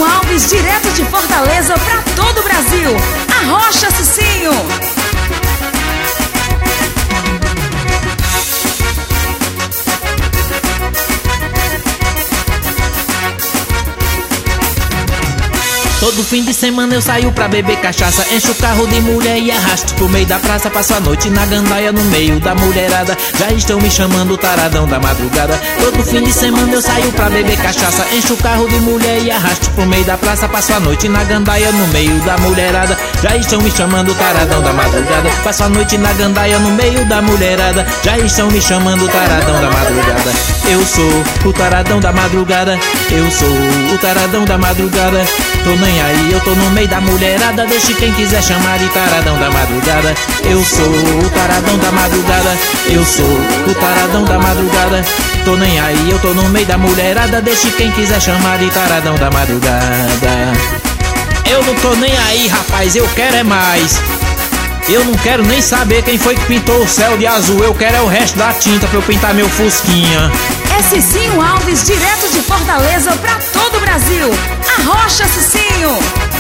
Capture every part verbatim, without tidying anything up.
Cicinho Alves, direto de Fortaleza para todo o Brasil. Arrocha, Cicinho! Todo fim de semana eu saio pra beber cachaça, encho o carro de mulher e arrasto pro meio da praça. Passo a noite na gandaia no meio da mulherada, já estão me chamando taradão da madrugada. Todo fim de semana eu saio pra beber cachaça, encho o carro de mulher e arrasto pro meio da praça. Passo a noite na gandaia no meio da mulherada, já estão me chamando taradão da madrugada. Passo a noite na gandaia no meio da mulherada, já estão me chamando taradão da madrugada. Eu sou o taradão da madrugada, eu sou o taradão da madrugada. Tô nem aí, eu tô no meio da mulherada, deixe quem quiser chamar de taradão da madrugada. Eu sou o taradão da madrugada, eu sou o taradão da madrugada. Tô nem aí, eu tô no meio da mulherada, deixe quem quiser chamar de taradão da madrugada. Eu não tô nem aí, rapaz, eu quero é mais. Eu não quero nem saber quem foi que pintou o céu de azul, eu quero é o resto da tinta pra eu pintar meu fusquinha. É Cicinho Alves, direto de Fortaleza para todo o Brasil. Arrocha, Cicinho!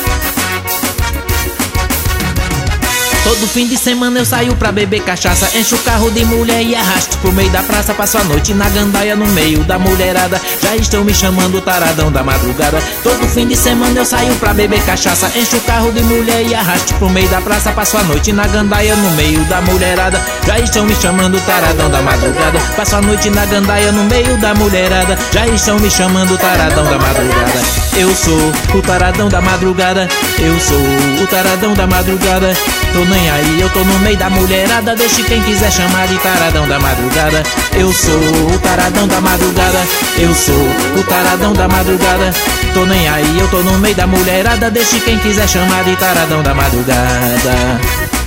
Todo fim de semana eu saio pra beber cachaça, encho o carro de mulher e arrasto pro meio da praça. Passo a noite na gandaia no meio da mulherada, já estão me chamando taradão da madrugada. Todo fim de semana eu saio pra beber cachaça, encho o carro de mulher e arrasto pro meio da praça. Passo a noite na gandaia no meio da mulherada, já estão me chamando taradão da madrugada. Passo a noite na gandaia no meio da mulherada, já estão me chamando taradão da madrugada. Eu sou o taradão da madrugada, eu sou o taradão da madrugada. Tô nem aí, eu tô no meio da mulherada, deixe quem quiser chamar de taradão da madrugada. Eu sou o taradão da madrugada, eu sou o taradão da madrugada. Tô nem aí, eu tô no meio da mulherada, deixe quem quiser chamar de taradão da madrugada.